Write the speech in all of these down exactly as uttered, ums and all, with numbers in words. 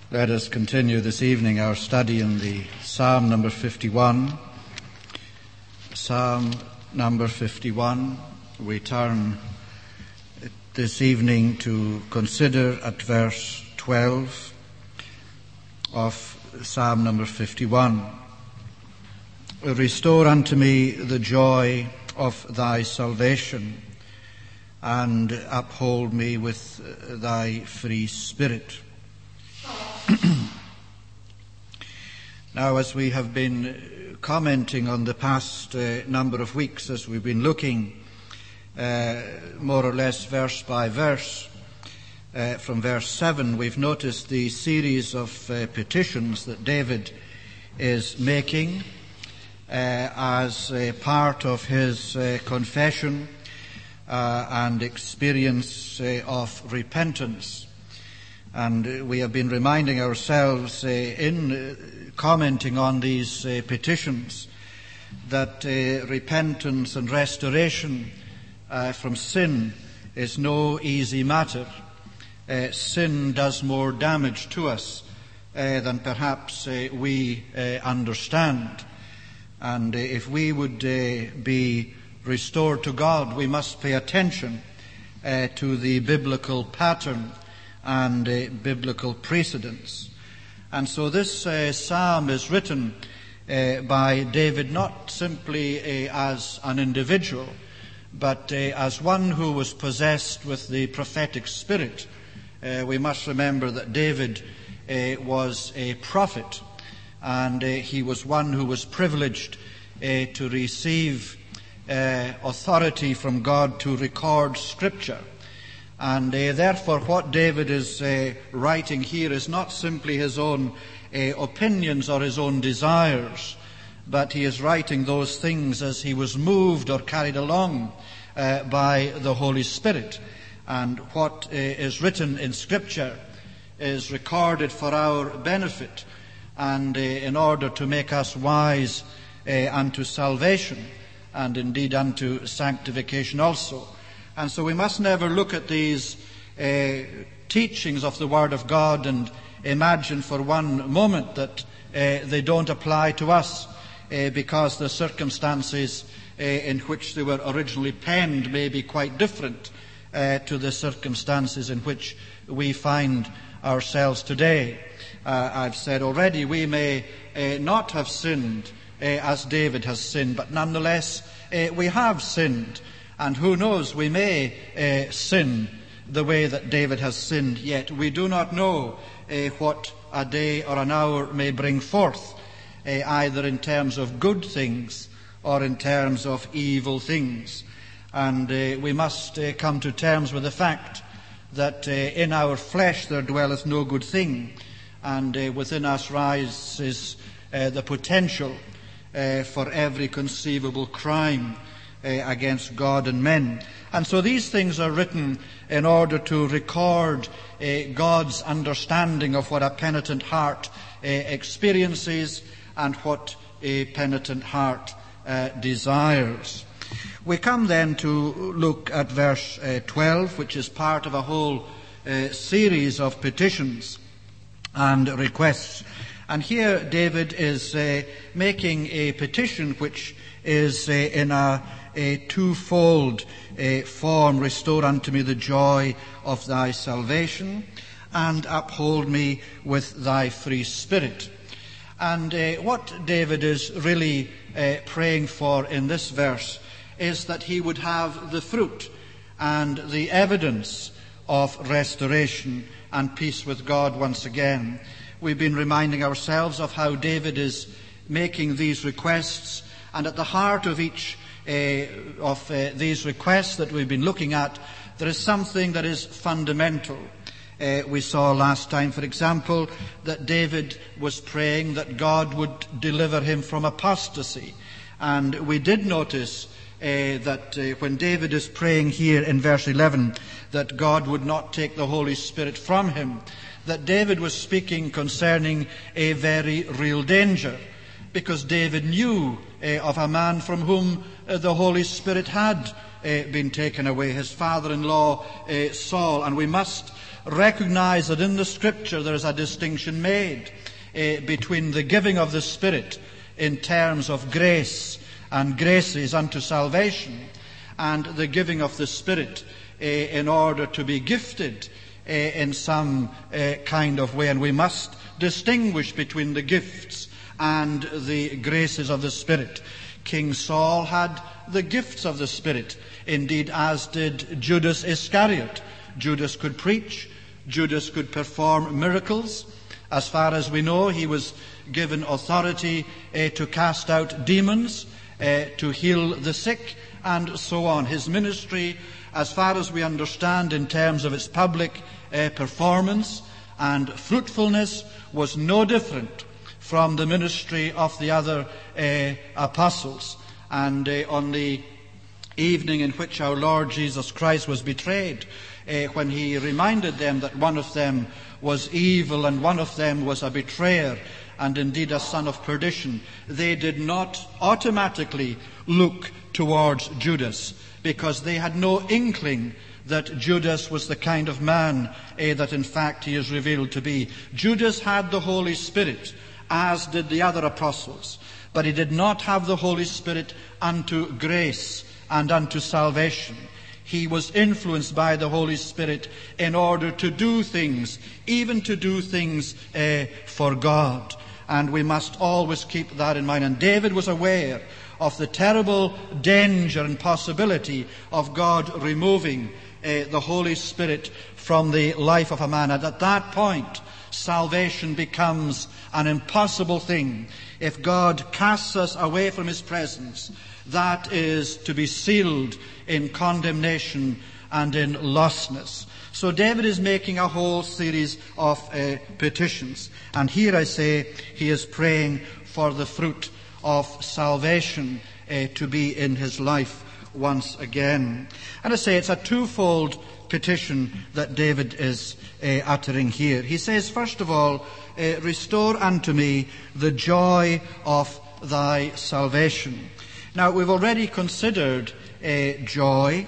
Let us continue this evening our study in the Psalm number fifty-one. Psalm number fifty-one. We turn this evening to consider at verse twelve of Psalm number fifty-one. Restore unto me the joy of thy salvation, and uphold me with thy free spirit. Now, as we have been commenting on the past uh, number of weeks, as we've been looking uh, more or less verse by verse, uh, from verse seven, we've noticed the series of uh, petitions that David is making uh, as a part of his uh, confession uh, and experience uh, of repentance. And we have been reminding ourselves uh, in uh, commenting on these uh, petitions that uh, repentance and restoration uh, from sin is no easy matter. Uh, sin does more damage to us uh, than perhaps uh, we uh, understand. And uh, if we would uh, be restored to God, we must pay attention uh, to the biblical pattern and uh, biblical precedents. And so this uh, psalm is written uh, by David not simply uh, as an individual, but uh, as one who was possessed with the prophetic spirit. Uh, we must remember that David uh, was a prophet, and uh, he was one who was privileged uh, to receive uh, authority from God to record Scripture. And uh, therefore what David is uh, writing here is not simply his own uh, opinions or his own desires, but he is writing those things as he was moved or carried along uh, by the Holy Spirit. And what uh, is written in Scripture is recorded for our benefit and uh, in order to make us wise uh, unto salvation and indeed unto sanctification also. And so we must never look at these uh, teachings of the Word of God and imagine for one moment that uh, they don't apply to us uh, because the circumstances uh, in which they were originally penned may be quite different uh, to the circumstances in which we find ourselves today. Uh, I've said already, we may uh, not have sinned uh, as David has sinned, but nonetheless uh, we have sinned. And who knows, we may uh, sin the way that David has sinned, yet we do not know uh, what a day or an hour may bring forth, uh, either in terms of good things or in terms of evil things. And uh, we must uh, come to terms with the fact that uh, in our flesh there dwelleth no good thing, and uh, within us rises uh, the potential uh, for every conceivable crime Uh, against God and men. And so these things are written in order to record uh, God's understanding of what a penitent heart uh, experiences and what a penitent heart uh, desires. We come then to look at verse uh, twelve, which is part of a whole uh, series of petitions and requests. And here David is uh, making a petition which is uh, in a a twofold uh, form. Restore unto me the joy of thy salvation, and uphold me with thy free spirit. And uh, what David is really uh, praying for in this verse is that he would have the fruit and the evidence of restoration and peace with God once again. We've been reminding ourselves of how David is making these requests, and at the heart of each Uh, of uh, these requests that we've been looking at, there is something that is fundamental. Uh, we saw last time, for example, that David was praying that God would deliver him from apostasy. And we did notice uh, that uh, when David is praying here in verse eleven that God would not take the Holy Spirit from him, that David was speaking concerning a very real danger, because David knew uh, of a man from whom uh, the Holy Spirit had uh, been taken away, his father-in-law uh, Saul. And we must recognize that in the Scripture there is a distinction made uh, between the giving of the Spirit in terms of grace and graces unto salvation, and the giving of the Spirit uh, in order to be gifted uh, in some uh, kind of way. And we must distinguish between the gifts and the graces of the Spirit. King Saul had the gifts of the Spirit, indeed as did Judas Iscariot. Judas could preach, Judas could perform miracles. As far as we know, he was given authority uh, to cast out demons, uh, to heal the sick, and so on. His ministry, as far as we understand in terms of its public uh, performance and fruitfulness, was no different from the ministry of the other uh, apostles. And uh, on the evening in which our Lord Jesus Christ was betrayed, uh, when he reminded them that one of them was evil and one of them was a betrayer and indeed a son of perdition, they did not automatically look towards Judas, because they had no inkling that Judas was the kind of man uh, that in fact he is revealed to be. Judas had the Holy Spirit, as did the other apostles, but he did not have the Holy Spirit unto grace and unto salvation. He was influenced by the Holy Spirit in order to do things, even to do things uh, for God. And we must always keep that in mind. And David was aware of the terrible danger and possibility of God removing uh, the Holy Spirit from the life of a man. And at that point, salvation becomes an impossible thing. If God casts us away from his presence, that is to be sealed in condemnation and in lostness. So David is making a whole series of uh, petitions. And here I say he is praying for the fruit of salvation uh, to be in his life once again. And I say it's a twofold petition that David is uh, uttering here. He says, first of all, uh, restore unto me the joy of thy salvation. Now, we've already considered uh, joy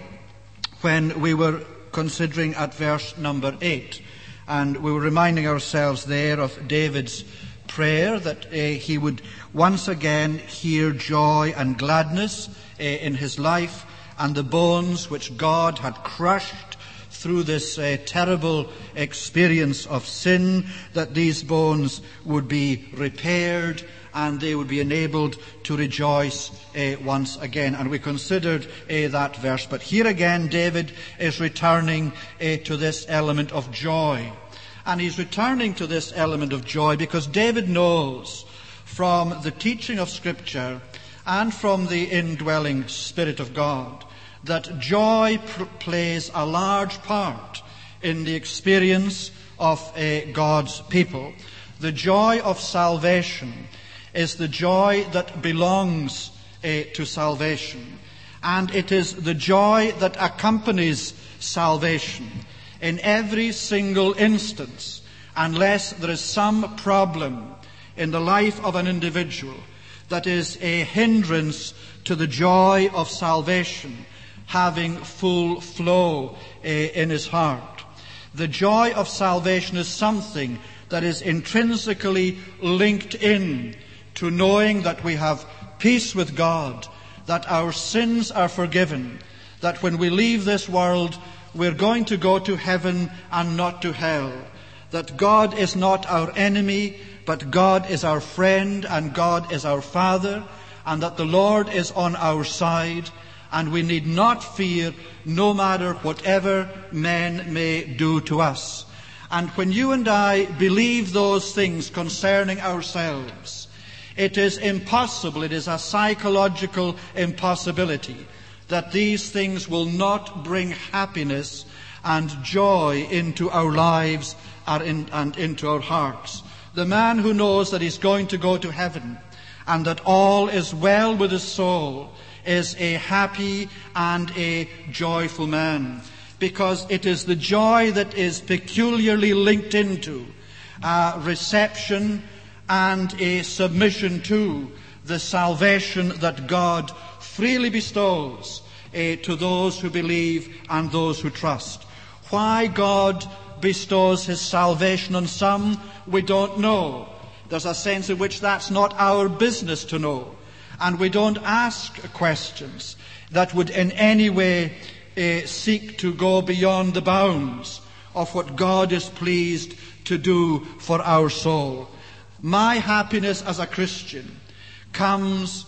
when we were considering at verse number eight. And we were reminding ourselves there of David's prayer that uh, he would once again hear joy and gladness uh, in his life, and the bones which God had crushed through this uh, terrible experience of sin, that these bones would be repaired and they would be enabled to rejoice uh, once again. And we considered uh, that verse. But here again, David is returning uh, to this element of joy. And he's returning to this element of joy because David knows from the teaching of Scripture and from the indwelling Spirit of God that joy pr- plays a large part in the experience of uh, God's people. The joy of salvation is the joy that belongs uh, to salvation. And it is the joy that accompanies salvation in every single instance, unless there is some problem in the life of an individual that is a hindrance to the joy of salvation having full flow uh, in his heart. The joy of salvation is something that is intrinsically linked in to knowing that we have peace with God, that our sins are forgiven, that when we leave this world, we're going to go to heaven and not to hell, that God is not our enemy, but God is our friend and God is our Father, and that the Lord is on our side, and we need not fear no matter whatever men may do to us. And when you and I believe those things concerning ourselves, it is impossible, it is a psychological impossibility that these things will not bring happiness and joy into our lives and into our hearts. The man who knows that he's going to go to heaven and that all is well with his soul is a happy and a joyful man, because it is the joy that is peculiarly linked into a reception and a submission to the salvation that God freely bestows uh, to those who believe and those who trust. Why God bestows his salvation on some, we don't know. There's a sense in which that's not our business to know. And we don't ask questions that would in any way uh, seek to go beyond the bounds of what God is pleased to do for our soul. My happiness as a Christian comes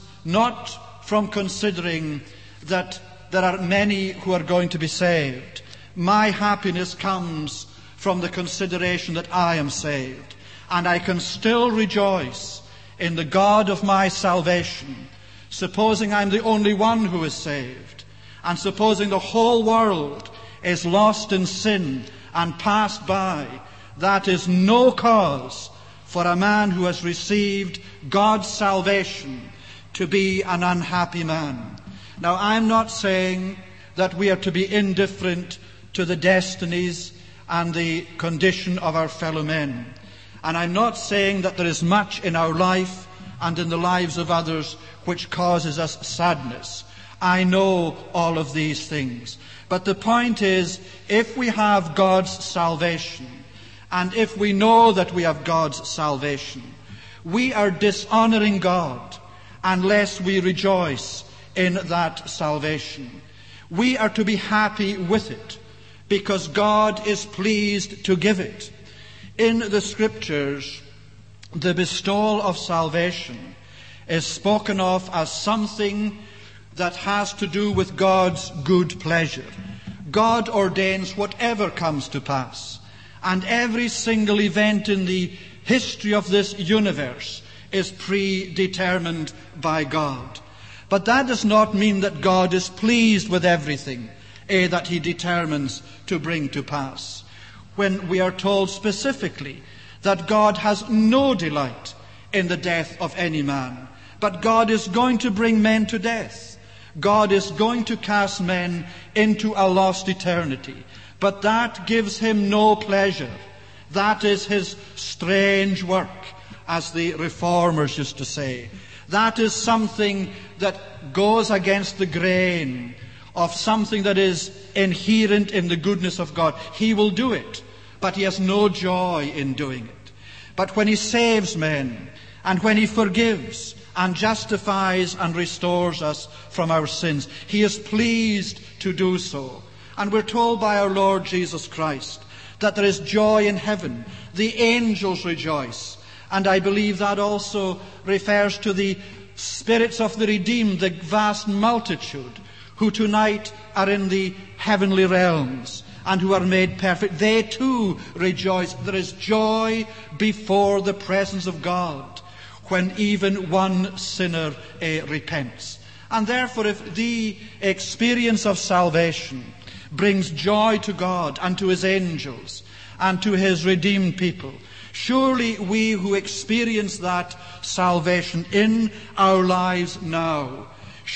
not from considering that there are many who are going to be saved. My happiness comes from the consideration that I am saved, and I can still rejoice in the God of my salvation, supposing I'm the only one who is saved, and supposing the whole world is lost in sin and passed by. That is no cause for a man who has received God's salvation to be an unhappy man. Now, I'm not saying that we are to be indifferent to the destinies and the condition of our fellow men. And I'm not saying that there is much in our life and in the lives of others which causes us sadness. I know all of these things. But the point is, if we have God's salvation, and if we know that we have God's salvation, we are dishonoring God unless we rejoice in that salvation. We are to be happy with it, because God is pleased to give it. In the Scriptures, the bestowal of salvation is spoken of as something that has to do with God's good pleasure. God ordains whatever comes to pass, and every single event in the history of this universe is predetermined by God. But that does not mean that God is pleased with everything eh, that he determines to bring to pass. When we are told specifically that God has no delight in the death of any man, but God is going to bring men to death. God is going to cast men into a lost eternity. But that gives him no pleasure. That is his strange work, as the reformers used to say. That is something that goes against the grain of something that is inherent in the goodness of God. He will do it, but he has no joy in doing it. But when he saves men, and when he forgives and justifies and restores us from our sins, he is pleased to do so. And we're told by our Lord Jesus Christ that there is joy in heaven. The angels rejoice. And I believe that also refers to the spirits of the redeemed, the vast multitude who tonight are in the heavenly realms and who are made perfect. They too rejoice. There is joy before the presence of God when even one sinner uh, repents. And therefore, if the experience of salvation brings joy to God and to his angels and to his redeemed people, surely we who experience that salvation in our lives now,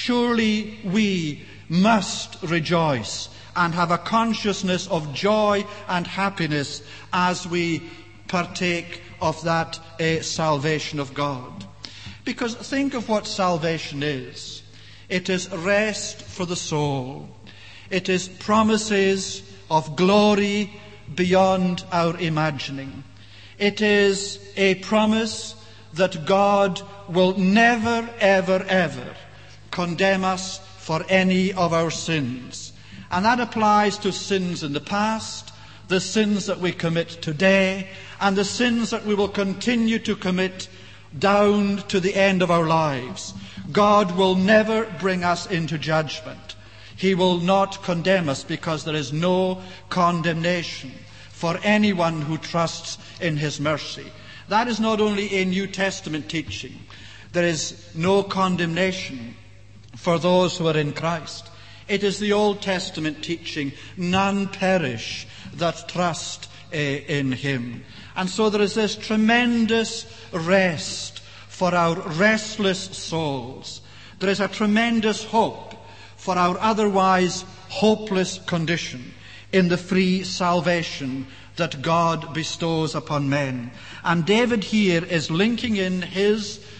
surely we must rejoice and have a consciousness of joy and happiness as we partake of that uh, salvation of God. Because think of what salvation is. It is rest for the soul. It is promises of glory beyond our imagining. It is a promise that God will never, ever, ever condemn us for any of our sins. And that applies to sins in the past, the sins that we commit today, and the sins that we will continue to commit down to the end of our lives. God will never bring us into judgment. He will not condemn us, because there is no condemnation for anyone who trusts in his mercy. That is not only a New Testament teaching. There is no condemnation for those who are in Christ. It is the Old Testament teaching, none perish that trust uh, in him. And so there is this tremendous rest for our restless souls. There is a tremendous hope for our otherwise hopeless condition in the free salvation that God bestows upon men. And David here is linking in his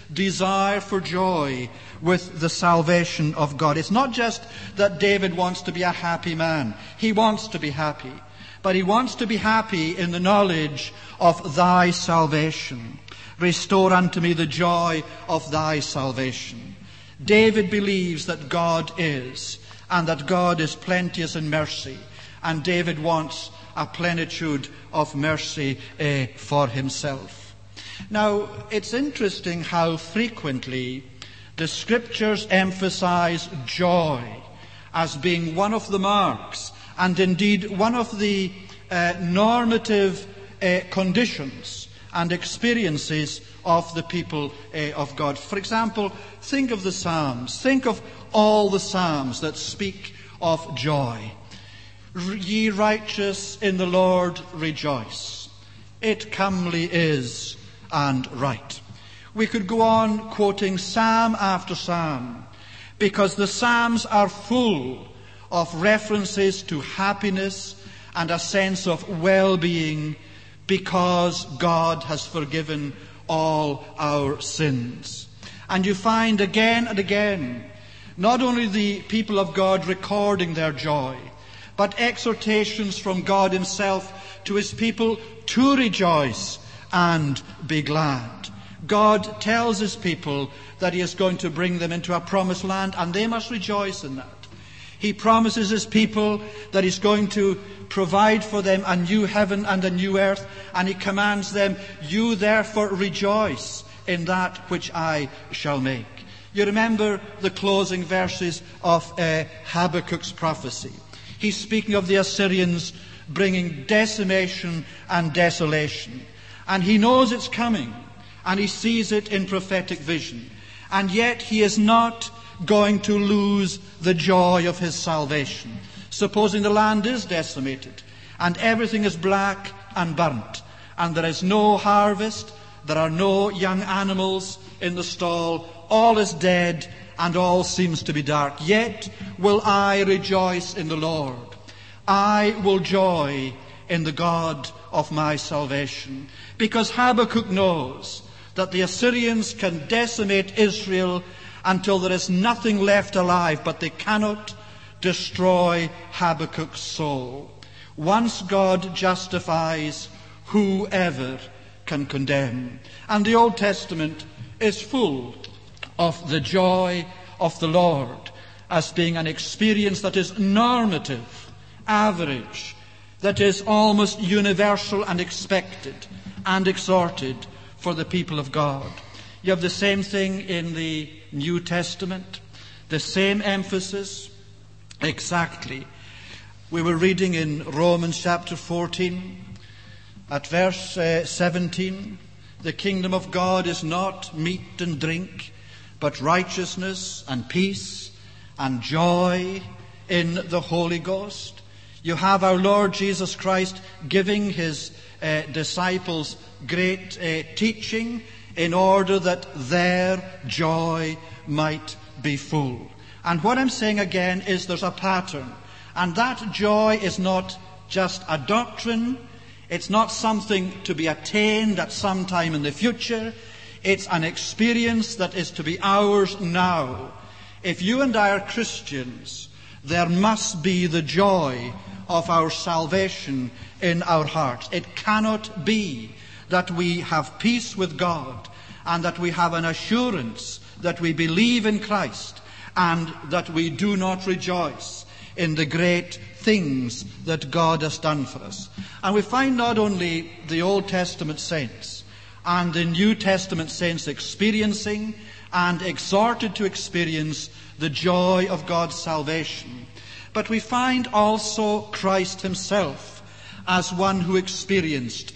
desire for joy with the salvation of God. It's not just that David wants to be a happy man. He wants to be happy. But he wants to be happy in the knowledge of thy salvation. Restore unto me the joy of thy salvation. David believes that God is, and that God is plenteous in mercy. And David wants a plenitude of mercy uh, for himself. Now, it's interesting how frequently the Scriptures emphasize joy as being one of the marks, and indeed one of the uh, normative uh, conditions and experiences of the people uh, of God. For example, think of the Psalms. Think of all the Psalms that speak of joy. Ye righteous in the Lord rejoice. It comely is and right. We could go on quoting psalm after psalm, because the Psalms are full of references to happiness and a sense of well-being, because God has forgiven all our sins. And you find again and again, not only the people of God recording their joy, but exhortations from God himself to his people to rejoice and be glad. God tells his people that he is going to bring them into a promised land, and they must rejoice in that. He promises his people that he's going to provide for them a new heaven and a new earth, and he commands them, you therefore rejoice in that which I shall make. You remember the closing verses of uh, Habakkuk's prophecy. He's speaking of the Assyrians bringing decimation and desolation. And he knows it's coming, and he sees it in prophetic vision. And yet he is not going to lose the joy of his salvation. Supposing the land is decimated, and everything is black and burnt, and there is no harvest, there are no young animals in the stall, all is dead, and all seems to be dark. Yet will I rejoice in the Lord. I will joy in the God of my salvation. Because Habakkuk knows that the Assyrians can decimate Israel until there is nothing left alive, but they cannot destroy Habakkuk's soul. Once God justifies, whoever can condemn? And the Old Testament is full of the joy of the Lord as being an experience that is normative, average, that is almost universal and expected and exhorted for the people of God. You have the same thing in the New Testament, the same emphasis exactly. We were reading in Romans chapter fourteen, at verse uh, seventeen, the kingdom of God is not meat and drink, but righteousness and peace and joy in the Holy Ghost. You have our Lord Jesus Christ giving his uh, disciples great uh, teaching in order that their joy might be full. And what I'm saying again is there's a pattern. And that joy is not just a doctrine. It's not something to be attained at some time in the future. It's an experience that is to be ours now. If you and I are Christians, there must be the joy of our salvation in our hearts. It cannot be that we have peace with God and that we have an assurance that we believe in Christ and that we do not rejoice in the great things that God has done for us. And we find not only the Old Testament saints and the New Testament saints experiencing and exhorted to experience the joy of God's salvation, but we find also Christ himself as one who experienced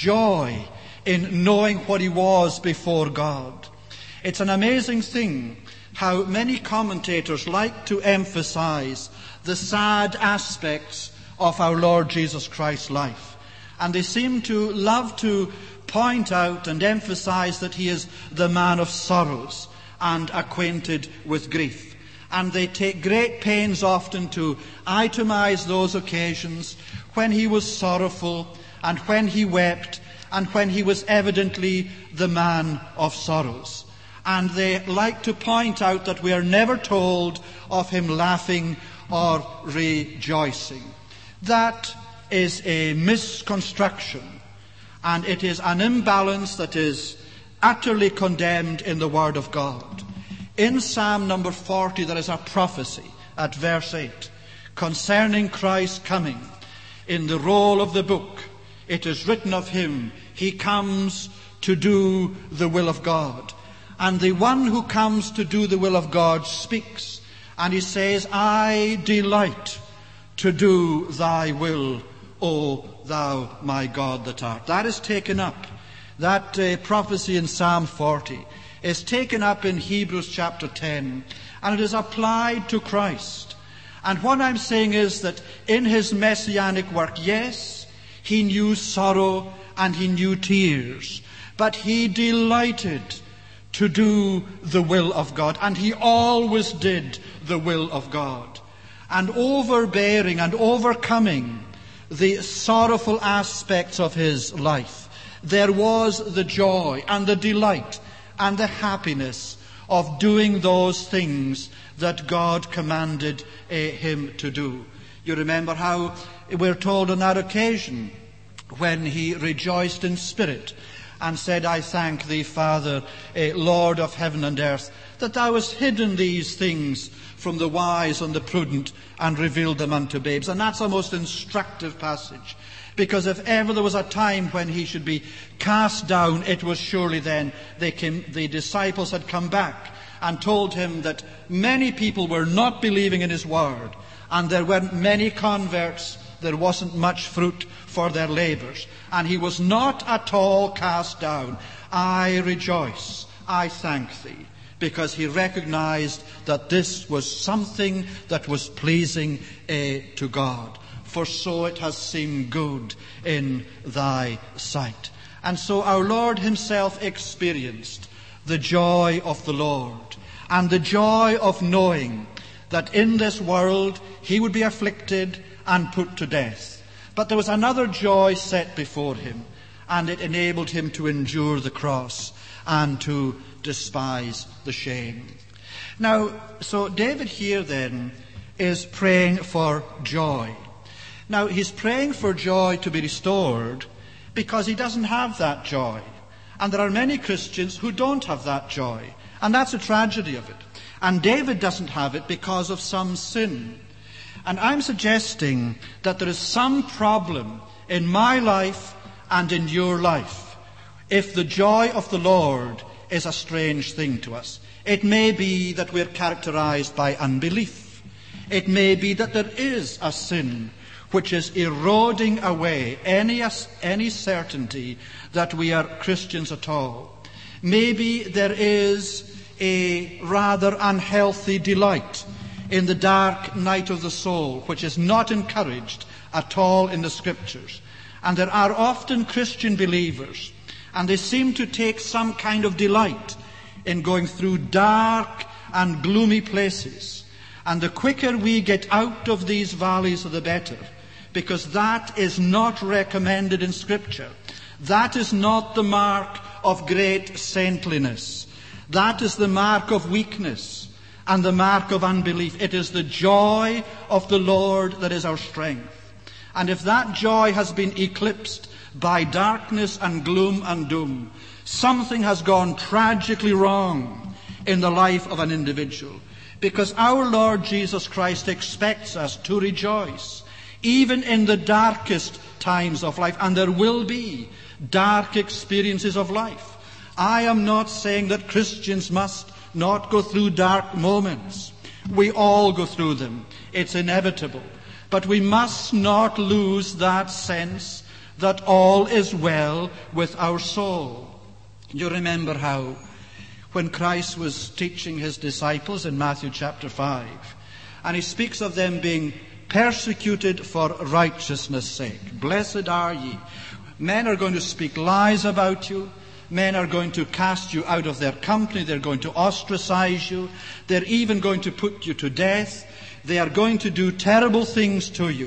joy in knowing what he was before God. It's an amazing thing how many commentators like to emphasize the sad aspects of our Lord Jesus Christ's life. And they seem to love to point out and emphasize that he is the man of sorrows and acquainted with grief. And they take great pains often to itemize those occasions when he was sorrowful and when he wept and when he was evidently the man of sorrows. And they like to point out that we are never told of him laughing or rejoicing. That is a misconstruction, and it is an imbalance that is utterly condemned in the Word of God. In Psalm number forty, there is a prophecy at verse eight concerning Christ's coming. In the roll of the book, it is written of him, he comes to do the will of God. And the one who comes to do the will of God speaks, and he says, I delight to do thy will, O thou my God that art. That is taken up. That uh, prophecy in Psalm forty is taken up in Hebrews chapter ten, and it is applied to Christ. And what I'm saying is that in his messianic work, yes, he knew sorrow and he knew tears, but he delighted to do the will of God, and he always did the will of God. And overbearing and overcoming the sorrowful aspects of his life, there was the joy and the delight and the happiness of doing those things that God commanded uh, him to do. You remember how we're told on that occasion when he rejoiced in spirit and said, I thank thee, Father, uh, Lord of heaven and earth, that thou hast hidden these things from the wise and the prudent and revealed them unto babes. And that's a most instructive passage, because if ever there was a time when he should be cast down, it was surely then they came, the disciples had come back and told him that many people were not believing in his word, and there weren't many converts, there wasn't much fruit for their labors. And he was not at all cast down. I rejoice, I thank thee, because he recognized that this was something that was pleasing uh, to God. For so it has seemed good in thy sight. And so our Lord himself experienced the joy of the Lord, and the joy of knowing that in this world he would be afflicted and put to death. But there was another joy set before him, and it enabled him to endure the cross and to despise the shame. Now, so David here then is praying for joy. Now, he's praying for joy to be restored because he doesn't have that joy. And there are many Christians who don't have that joy. And that's a tragedy of it. And David doesn't have it because of some sin. And I'm suggesting that there is some problem in my life and in your life if the joy of the Lord is a strange thing to us. It may be that we're characterized by unbelief. It may be that there is a sin which is eroding away any, any certainty that we are Christians at all. Maybe there is a rather unhealthy delight in the dark night of the soul, which is not encouraged at all in the Scriptures. And there are often Christian believers, and they seem to take some kind of delight in going through dark and gloomy places. And the quicker we get out of these valleys, the better, because that is not recommended in Scripture. That is not the mark of great saintliness. That is the mark of weakness and the mark of unbelief. It is the joy of the Lord that is our strength. And if that joy has been eclipsed by darkness and gloom and doom, something has gone tragically wrong in the life of an individual. Because our Lord Jesus Christ expects us to rejoice, even in the darkest times of life. And there will be dark experiences of life. I am not saying that Christians must not go through dark moments. We all go through them. It's inevitable. But we must not lose that sense that all is well with our soul. You remember how when Christ was teaching his disciples in Matthew chapter five, and he speaks of them being persecuted for righteousness' sake. Blessed are ye. Men are going to speak lies about you. Men are going to cast you out of their company. They're going to ostracize you. They're even going to put you to death. They are going to do terrible things to you.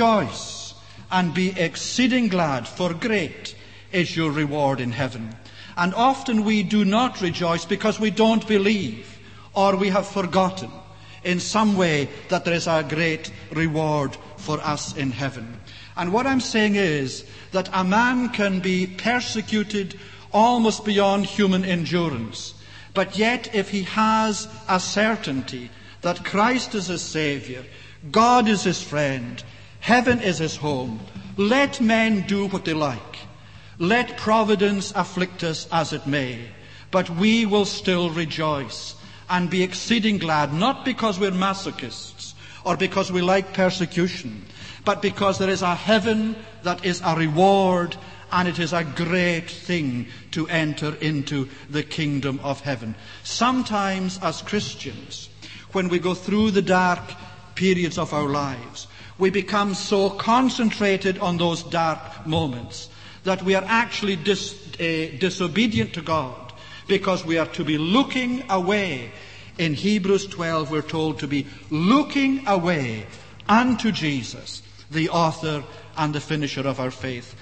Rejoice and be exceeding glad, for great is your reward in heaven. And often we do not rejoice because we don't believe, or we have forgotten in some way that there is a great reward for us in heaven. And what I'm saying is that a man can be persecuted almost beyond human endurance, but yet if he has a certainty that Christ is his Saviour, God is his friend, heaven is his home, let men do what they like, let providence afflict us as it may, but we will still rejoice and be exceeding glad, not because we're masochists or because we like persecution, but because there is a heaven that is a reward, and it is a great thing to enter into the kingdom of heaven. Sometimes as Christians, when we go through the dark periods of our lives, we become so concentrated on those dark moments that we are actually dis, uh, disobedient to God, because we are to be looking away. In Hebrews twelve we're told to be looking away unto Jesus, the author and the finisher of our faith.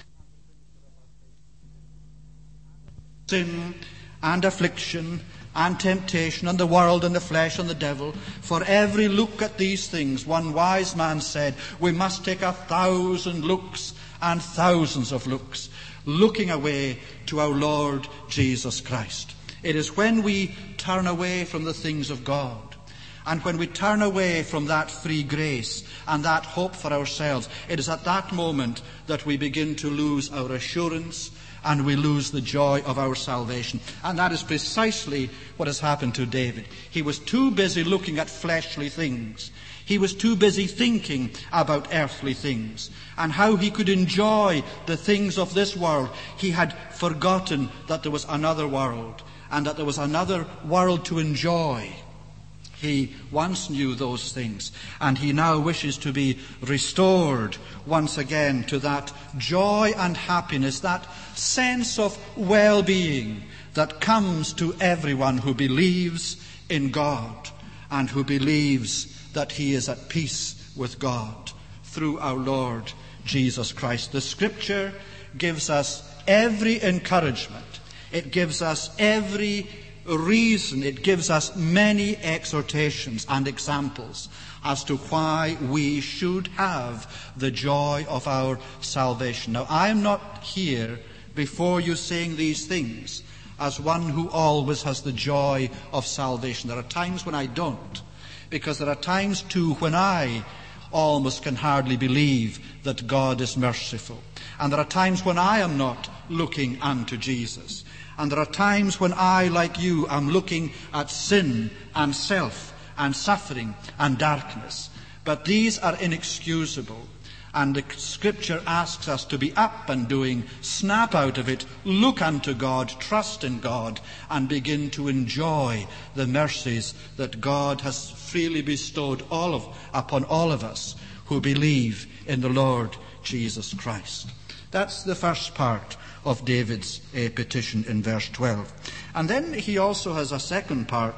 Sin and affliction and temptation and the world and the flesh and the devil, for every look at these things, one wise man said, we must take a thousand looks and thousands of looks, looking away to our Lord Jesus Christ. It is when we turn away from the things of God, and when we turn away from that free grace and that hope for ourselves, it is at that moment that we begin to lose our assurance and we lose the joy of our salvation. And that is precisely what has happened to David. He was too busy looking at fleshly things. He was too busy thinking about earthly things and how he could enjoy the things of this world. He had forgotten that there was another world, and that there was another world to enjoy. He once knew those things, and he now wishes to be restored once again to that joy and happiness, that sense of well-being that comes to everyone who believes in God and who believes that he is at peace with God through our Lord Jesus Christ. The Scripture gives us every encouragement. It gives us every reason, it gives us many exhortations and examples as to why we should have the joy of our salvation. Now, I am not here before you saying these things as one who always has the joy of salvation. There are times when I don't, because there are times too when I almost can hardly believe that God is merciful. And there are times when I am not looking unto Jesus. And there are times when I, like you, am looking at sin and self and suffering and darkness. But these are inexcusable. And the Scripture asks us to be up and doing, snap out of it, look unto God, trust in God, and begin to enjoy the mercies that God has freely bestowed all of, upon all of us who believe in the Lord Jesus Christ. That's the first part of David's uh, petition in verse twelve. And then he also has a second part,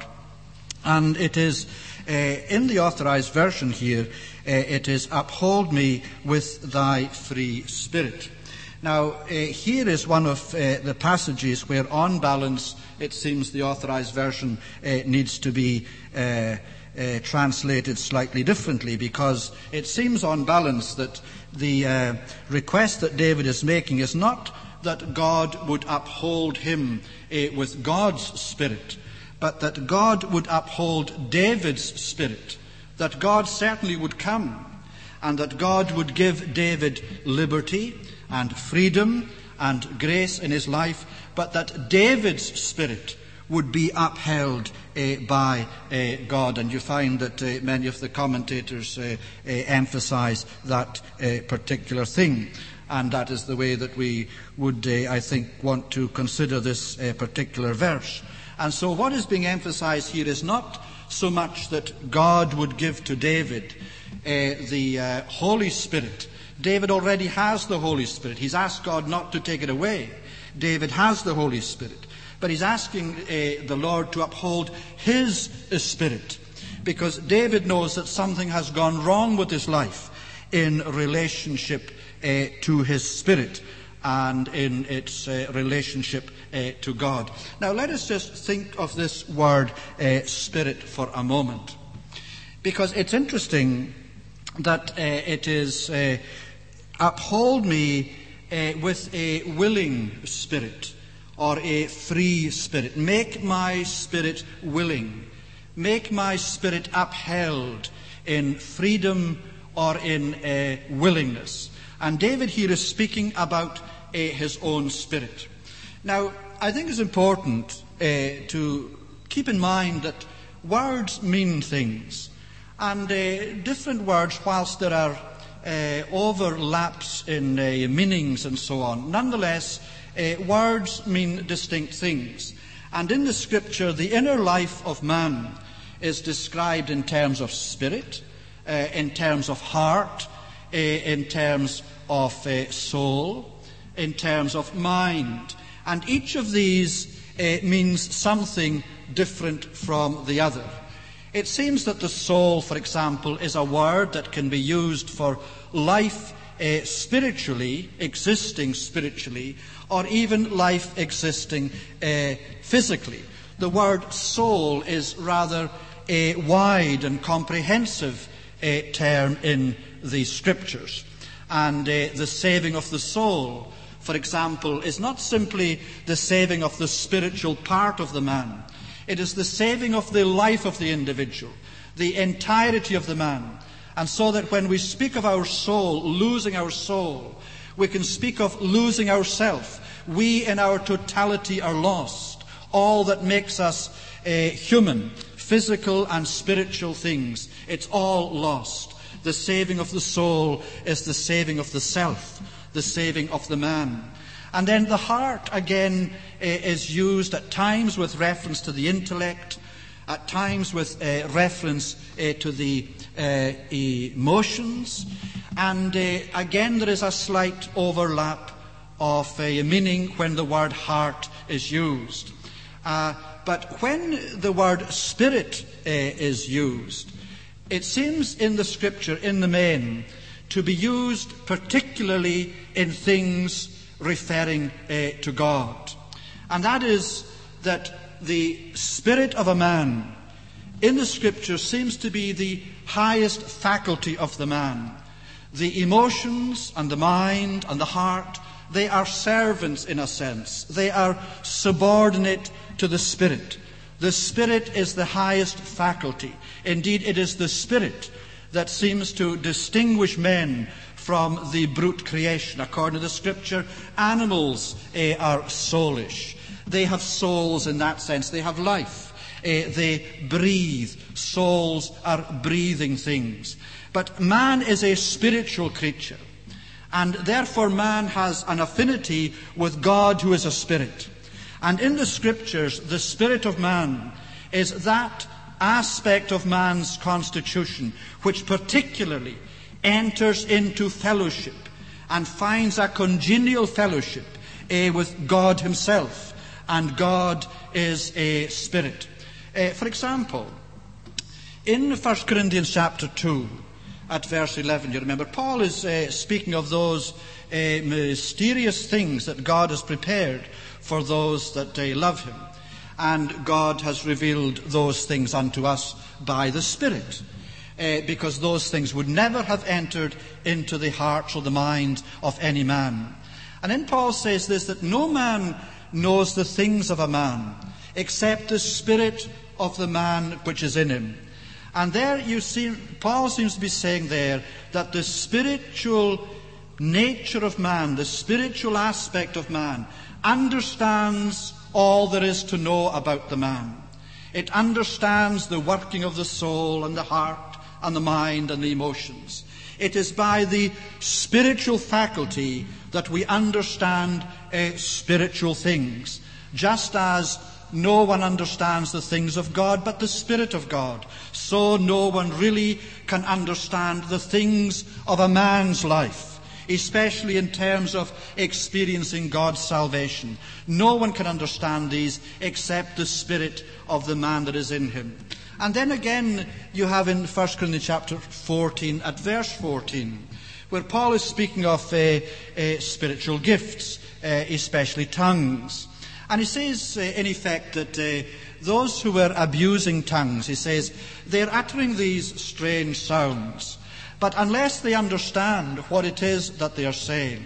and it is, uh, in the Authorized Version here, uh, it is, uphold me with thy free spirit. Now, uh, here is one of uh, the passages where, on balance, it seems the Authorized Version uh, needs to be uh, uh, translated slightly differently, because it seems on balance that the uh, request that David is making is not that God would uphold him uh, with God's Spirit, but that God would uphold David's spirit, that God certainly would come, and that God would give David liberty and freedom and grace in his life, but that David's spirit would be upheld uh, by uh, God. And you find that uh, many of the commentators uh, uh, emphasize that uh, particular thing. And that is the way that we would, uh, I think, want to consider this uh, particular verse. And so what is being emphasized here is not so much that God would give to David uh, the uh, Holy Spirit. David already has the Holy Spirit. He's asked God not to take it away. David has the Holy Spirit. But he's asking uh, the Lord to uphold his uh, spirit, because David knows that something has gone wrong with his life in relationship uh, to his spirit. and in its uh, relationship uh, to God. Now let us just think of this word uh, spirit for a moment, because it's interesting that uh, it is uh, uphold me uh, with a willing spirit, or a free spirit. Make my spirit willing. Make my spirit upheld in freedom or in uh, willingness. And David here is speaking about uh, his own spirit. Now, I think it's important uh, to keep in mind that words mean things. And uh, different words, whilst there are uh, overlaps in uh, meanings and so on, nonetheless, uh, words mean distinct things. And in the Scripture, the inner life of man is described in terms of spirit, uh, in terms of heart, uh, in terms of uh, soul, in terms of mind. And each of these uh, means something different from the other. It seems that the soul, for example, is a word that can be used for life uh, spiritually, existing spiritually, or even life existing uh, physically. The word soul is rather a wide and comprehensive uh, term in the Scriptures. And uh, the saving of the soul, for example, is not simply the saving of the spiritual part of the man. It is the saving of the life of the individual, the entirety of the man. And so that when we speak of our soul, losing our soul, we can speak of losing ourself. We in our totality are lost. All that makes us uh, human, physical and spiritual things, it's all lost. The saving of the soul is the saving of the self, the saving of the man. And then the heart, again, uh, is used at times with reference to the intellect, at times with uh, reference uh, to the uh, emotions. And uh, again, there is a slight overlap of uh, meaning when the word heart is used. Uh, but when the word spirit uh, is used, it seems in the Scripture, in the main, to be used particularly in things referring uh, to God. And that is that the spirit of a man in the Scripture seems to be the highest faculty of the man. The emotions and the mind and the heart, they are servants in a sense. They are subordinate to the Spirit. The Spirit is the highest faculty. Indeed, it is the Spirit that seems to distinguish men from the brute creation. According to the Scripture, animals uh, are soulish. They have souls in that sense. They have life. Uh, they breathe. Souls are breathing things. But man is a spiritual creature. And therefore man has an affinity with God, who is a spirit. And in the Scriptures, the spirit of man is that aspect of man's constitution which particularly enters into fellowship and finds a congenial fellowship uh, with God himself. And God is a spirit. Uh, for example, in First Corinthians chapter two, at verse eleven, you remember, Paul is uh, speaking of those uh, mysterious things that God has prepared for those that uh, love him. And God has revealed those things unto us by the Spirit, uh, because those things would never have entered into the hearts or the mind of any man. And then Paul says this, that no man knows the things of a man except the spirit of the man which is in him. And there you see, Paul seems to be saying there that the spiritual nature of man, the spiritual aspect of man, understands all there is to know about the man. It understands the working of the soul and the heart and the mind and the emotions. It is by the spiritual faculty that we understand uh, spiritual things, just as no one understands the things of God but the Spirit of God. So no one really can understand the things of a man's life, especially in terms of experiencing God's salvation. No one can understand these except the spirit of the man that is in him. And then again you have in First Corinthians chapter fourteen, at verse fourteen, where Paul is speaking of uh, uh, spiritual gifts, uh, especially tongues. And he says, uh, in effect, that uh, those who were abusing tongues, he says, they're uttering these strange sounds, but unless they understand what it is that they are saying,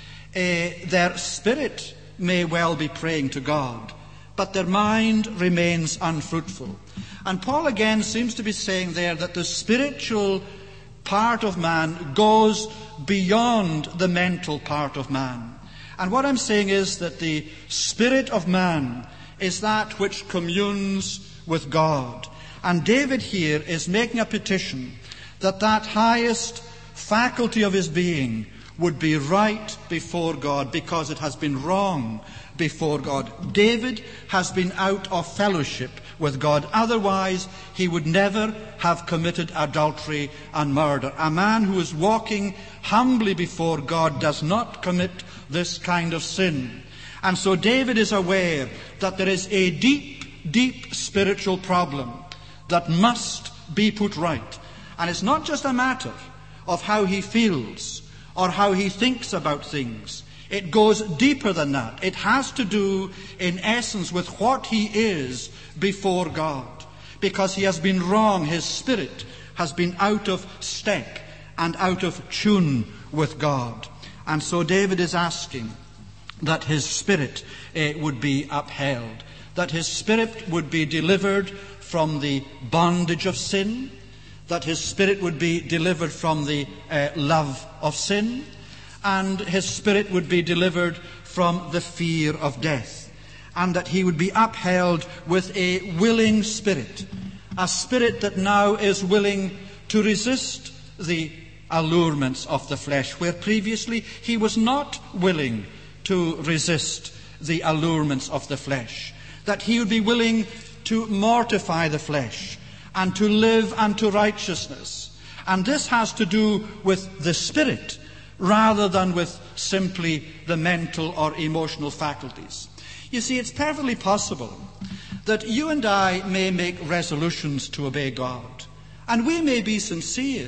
uh, their spirit may well be praying to God, but their mind remains unfruitful. And Paul again seems to be saying there that the spiritual part of man goes beyond the mental part of man. And what I'm saying is that the spirit of man is that which communes with God. And David here is making a petition that that highest faculty of his being would be right before God, because it has been wrong before God. David has been out of fellowship with God. Otherwise, he would never have committed adultery and murder. A man who is walking humbly before God does not commit this kind of sin. And so David is aware that there is a deep, deep spiritual problem that must be put right. And it's not just a matter of how he feels or how he thinks about things. It goes deeper than that. It has to do, in essence, with what he is before God. Because he has been wrong. His spirit has been out of step and out of tune with God. And so David is asking that his spirit uh, would be upheld, that his spirit would be delivered from the bondage of sin, that his spirit would be delivered from the uh, love of sin, and his spirit would be delivered from the fear of death, and that he would be upheld with a willing spirit, a spirit that now is willing to resist the allurements of the flesh, where previously he was not willing to resist the allurements of the flesh, that he would be willing to mortify the flesh and to live unto righteousness. And this has to do with the spirit rather than with simply the mental or emotional faculties. You see, it's perfectly possible that you and I may make resolutions to obey God, and we may be sincere,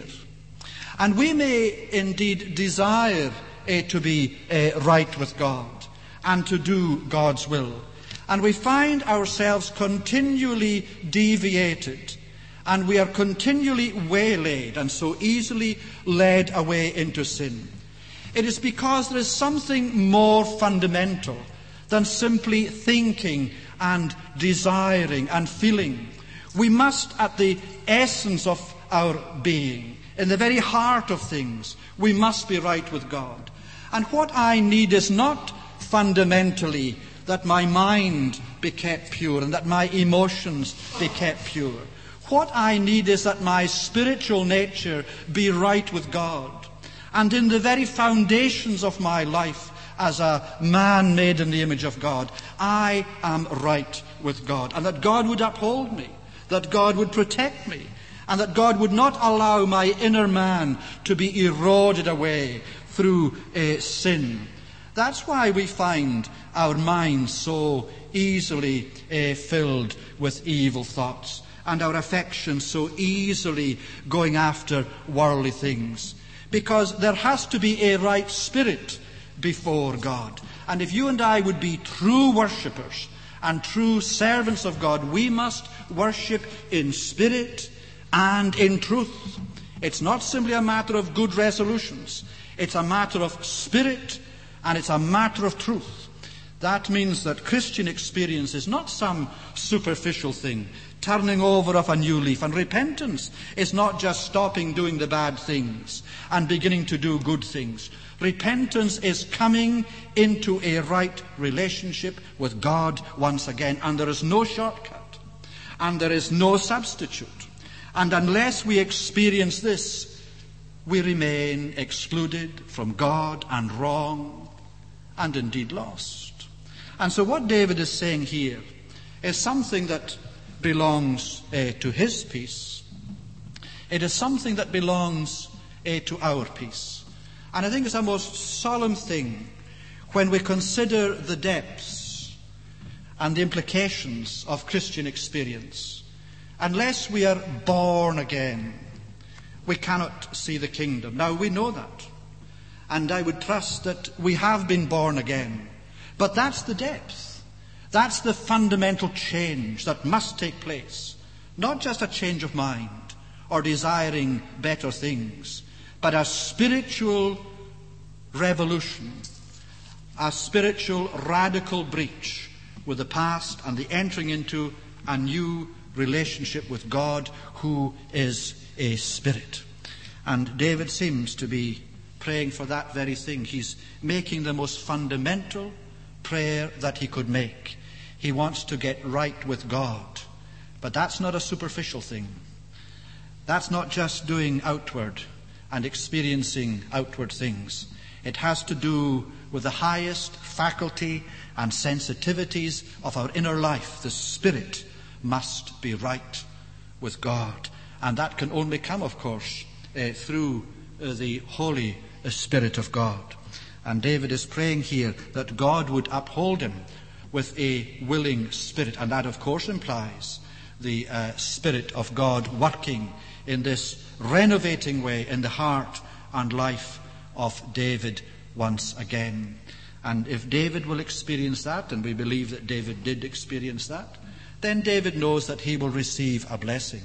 and we may indeed desire uh, to be uh, right with God and to do God's will. And we find ourselves continually deviated, and we are continually waylaid and so easily led away into sin. It is because there is something more fundamental than simply thinking and desiring and feeling. We must, at the essence of our being, in the very heart of things, we must be right with God. And what I need is not fundamentally that my mind be kept pure and that my emotions be kept pure. What I need is that my spiritual nature be right with God. And in the very foundations of my life as a man made in the image of God, I am right with God. And that God would uphold me, that God would protect me, and that God would not allow my inner man to be eroded away through uh, sin. That's why we find our minds so easily uh, filled with evil thoughts, and our affections so easily going after worldly things. Because there has to be a right spirit before God. And if you and I would be true worshippers and true servants of God, we must worship in spirit and in truth. It's not simply a matter of good resolutions. It's a matter of spirit, and it's a matter of truth. That means that Christian experience is not some superficial thing, turning over of a new leaf. And repentance is not just stopping doing the bad things and beginning to do good things. Repentance is coming into a right relationship with God once again. And there is no shortcut. And there is no substitute. And unless we experience this, we remain excluded from God and wrong and indeed lost. And so what David is saying here is something that belongs uh, to his peace. It is something that belongs uh, to our peace. And I think it's a most solemn thing when we consider the depths and the implications of Christian experience. Unless we are born again, we cannot see the kingdom. Now, we know that. And I would trust that we have been born again. But that's the depth. That's the fundamental change that must take place. Not just a change of mind or desiring better things, but a spiritual revolution, a spiritual radical breach with the past and the entering into a new relationship with God, who is a spirit. And David seems to be praying for that very thing. He's making the most fundamental prayer that he could make. He wants to get right with God. But that's not a superficial thing. That's not just doing outward and experiencing outward things. It has to do with the highest faculty and sensitivities of our inner life. The spirit must be right with God. And that can only come, of course, uh, through uh, the Holy Spirit of God. And David is praying here that God would uphold him with a willing spirit. And that, of course, implies the uh, Spirit of God working in this renovating way in the heart and life of David once again. And if David will experience that, and we believe that David did experience that, then David knows that he will receive a blessing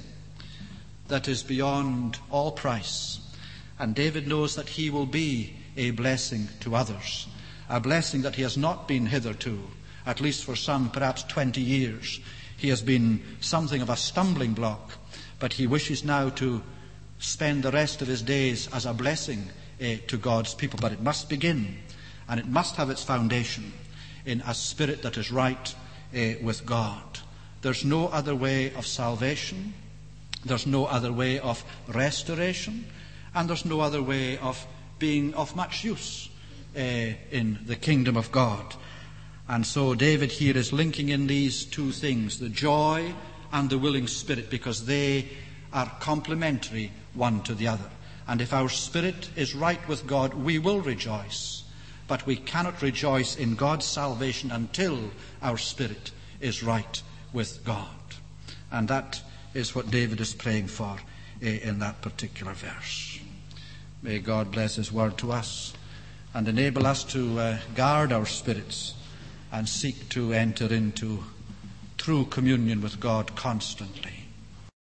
that is beyond all price. And David knows that he will be a blessing to others, a blessing that he has not been hitherto, at least for some, perhaps twenty years. He has been something of a stumbling block, but he wishes now to spend the rest of his days as a blessing uh, to God's people. But it must begin, and it must have its foundation in a spirit that is right uh, with God. There's no other way of salvation. There's no other way of restoration. And there's no other way of being of much use uh, in the kingdom of God. And so David here is linking in these two things, the joy and the willing spirit, because they are complementary one to the other. And if our spirit is right with God, we will rejoice. But we cannot rejoice in God's salvation until our spirit is right with God. And that is what David is praying for uh, in that particular verse. May God bless his word to us and enable us to uh, guard our spirits and seek to enter into true communion with God constantly.